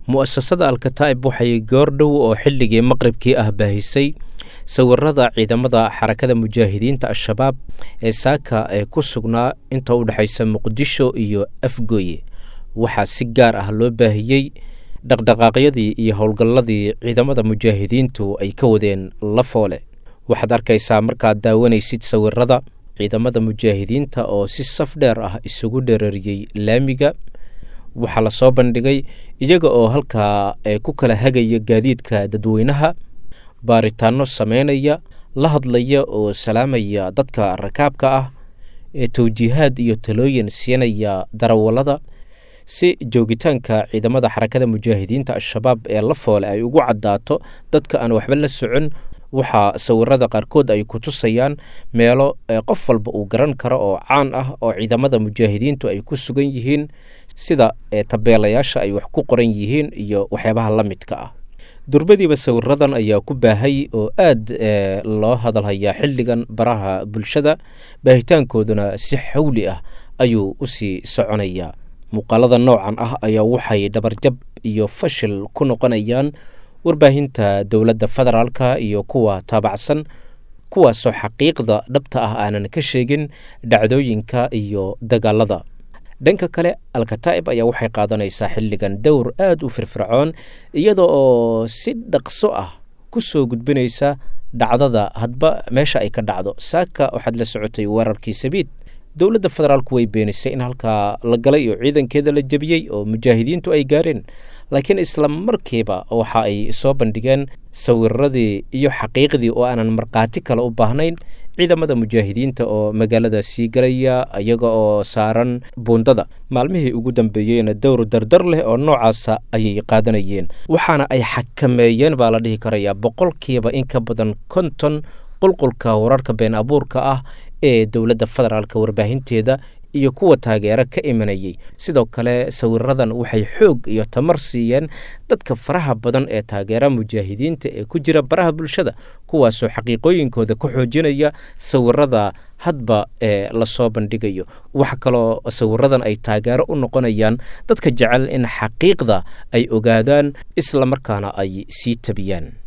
mu'asasada Al-Kataib waxay goordhow oo xilligii maqribkii ah baahisay sawirada ciidamada xarakada mujaahidiinta Al-Shabaab ee saaka ee ku sugnaa inta u dhaxaysa Muqdisho iyo Afgooye. waxaa si gaar ah loo baahiyey dhaqdhaqaaqyadii iyo howlgalladii ciidamada mujaahidiintu ay ka wadeen Lafoole. waxaad arkaysaa markaad daawanaysid sawirada ciidamada mujaahidiinta oo si saf dheer ah isugu dhereeriyey laamiga. waxaa la soo bandhigay iyaga oo halkaa ku kala hagaya gaadiidka dadweynaha, baaritaano sameynaya, la hadlaya oo salaamaya dadka rakaabka ah, ee tawjiihaad iyo talooyin siinaya darawallada si joogitaanka ciidamada xarakada mujaahidiinta Al-Shabaab ee Lafoole ay ugu caddaato dadka aan waxba la socon. waxaa sawirada qaarkood ay ku tusayaan meelo qof walba uu garan karo oo caan ah oo ciidamada mujaahidiintu ay ku sugan yihiin, sida tabeelayaasha ay wax ku qoran yihiin iyo waxyaabaha la midka ah. durbadiiba sawiradan ayaa ku baahay oo aad loo hadalhayaa xilligan baraha bulshada, baahitaankooduna si xawli ah ayuu u sii soconayaa. muuqaalada noocan ah ayaa waxay dhabarjab iyo fashil ku noqonayaan warbaahinta dowladda federaalka iyo kuwa taabacsan, kuwaasoo xaqiiqda dhabta ah aanan ka sheegin dhacdooyinka iyo dagaalada. dhanka kale, Al-Kataib ayaa waxay qaadanaysaa xilligan dowr aad u firfircoon, iyada oo si dhaqso ah ku soo gudbinaysa dhacdada hadba meesha ay ka dhacdo. saaka waxaad la socotay weerarkii Sabiid. dowladda federaalku way beenisay in halkaa la galay oo ciidankeeda la jebiyey oo mujaahidiintu ay gaareen, laakiin isla markiiba waxa ay soo bandhigeen sawiradii iyo xaqiiqdii oo aanan markhaati kale u baahnayn. ciidamada mujaahidiinta oo magaalada sii galaya iyaga oo saaran buundada. maalmihii ugu dambeeyeyna dowr dardar leh oo noocaasa ayay qaadanayeen, waxaana ay xakameeyeen baa la dhihi karayaa boqolkiiba in ka badan 50 qulqulka wararka been abuurka ah ee dowladda federaalka warbaahinteeda iyo kuwa taageero ka imanayay. sidoo kale sawiradan waxay xoog iyo tamar siiyeen dadka faraha badan ee taageera mujaahidiinta ee ku jira baraha bulshada, kuwaasoo xaqiiqooyinkooda ku xoojinaya sawirada hadba ee lasoo bandhigayo. waxa kaloo sawiradan ay taageero u noqonayaan dadka jecel in xaqiiqda ay ogaadaan isla markaana ay sii tabiyaan.